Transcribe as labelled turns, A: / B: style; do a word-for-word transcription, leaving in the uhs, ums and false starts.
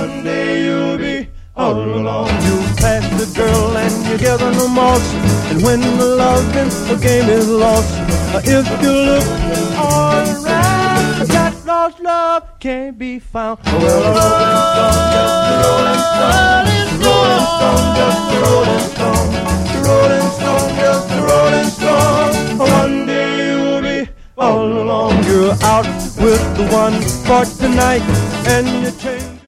A: one day you'll be all alone.
B: You pass the girl and you gather no moss, and when the loving game is lost, if you look all around, that lost love can't be found. Well, a rolling stone, just a rolling stone, just a rolling stone, rolling stone, just a rolling stone. One day you'll be all alone. You're out with the one for tonight, and you change.